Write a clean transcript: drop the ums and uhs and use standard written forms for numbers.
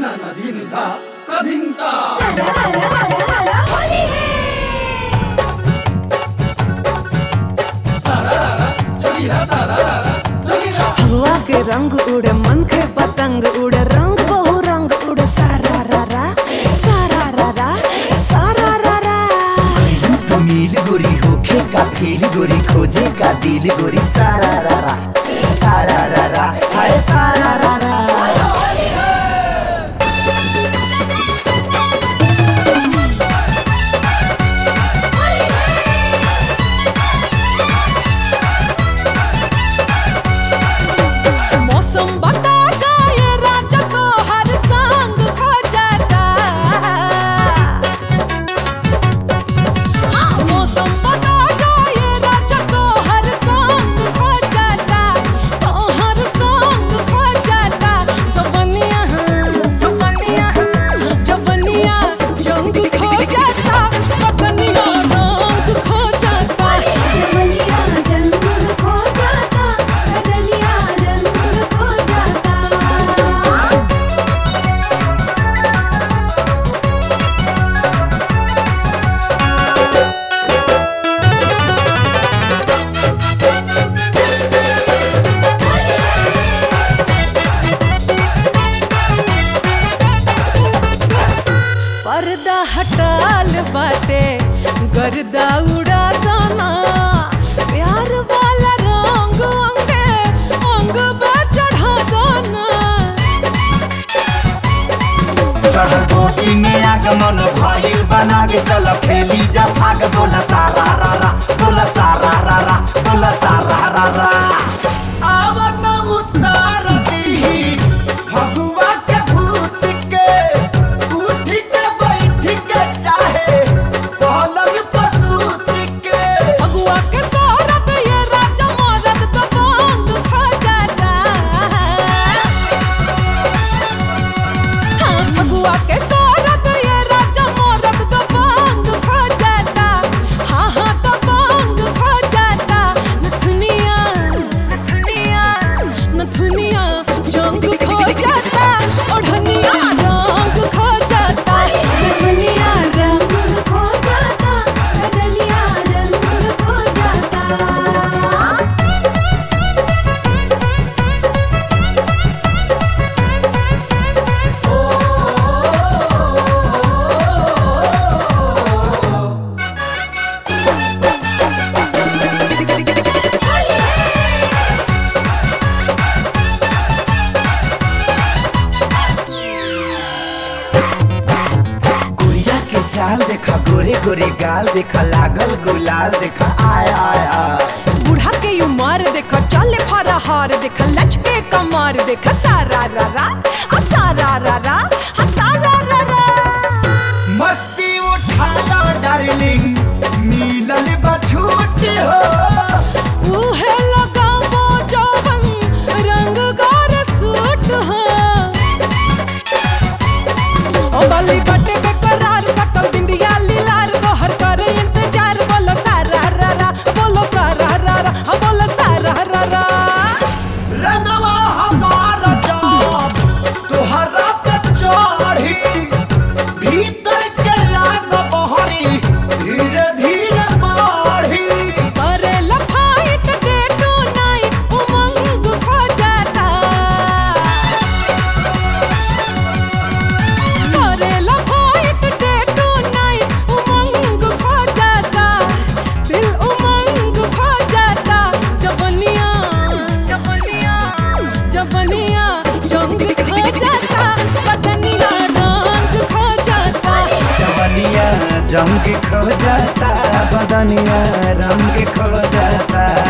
धिनता कधिनता होली है हवा के रंग उड़े मन के पतंग उड़े रंग बहु रंग उड़े सारा रा रा सारा रा रा सारा रा रा। तो मील गोरी होखे का फील गोरी खोजे का दिल गोरी सारा रा रा सारा रा रा हाय सारा रा रा। मौसम बता जाए राजा को हर संग खो जाता। हाँ, मौसम बता जाए राजा को हर संग खो जाता तो हर संग खो जाता। जवनिया जंग खो जाता पतनिया रंग खो जाता। जवनिया जंग खो जाता बदनिया रंग खो जाता। पर्दा हटाल बाटे गर्दा उड़ा दाना प्यार वाला रंग अंगे अंग पे चढ़ा दाना। चढ़ गोटी में आगमन भइल बना के चल खेली जा भाग बोला सारा रा रा बोला सारा रा रा बोला सारा रा रा। आवत उतार दी भगवा के भूत के उठ के बैठ के चाहे पलंग पर सूत के। भगवा के सोरत ये राजा मरद तो बंद खा जाता। हाँ, भगवा के सोरत ये राजा मरद तो बंद खा जाता। हाँ हाँ तो बंद खा जाता। नथुनिया जंग खो जाता ओढ़निया रंग खो जाता। जवनिया रंग खो जाता बदनिया रंग खो जाता। गुड़िया के चाल देखा गोरे गोरे गाल देखा लागल गुलाल देखा आय आय आय। बूढ़ा के उमर देखा चले फरहार देखा लचके कमर देखा सारा रा रा सारा रा रा सारा रा रा। मस्ती उठा लो डार्लिंग मिलल बछूट हो। उहे लगावो जवन रंग गोर सूट हो। ओ बाली बटे बेकरार सकल बिंदिया लीलार तोहर करे इंतजार बोलो सारा रा रा बोलो सारा रा रा बोलो सारा रा रा। रंगवा हमारा जाप तोहरा पे चढ़ी भीतर के लाग बहरी धीरे धीरे बढ़ी। करे लफाइट डे टू नाइट उमंग खो जाता। करे लफाइट डे टू नाइट उमंग खो जाता। दिल उमंग खो जाता। जवनिया जंग खो जाता बदनिया रंग खो जाता। जवनिया जंग खो जाता बदनिया रंग खो जाता।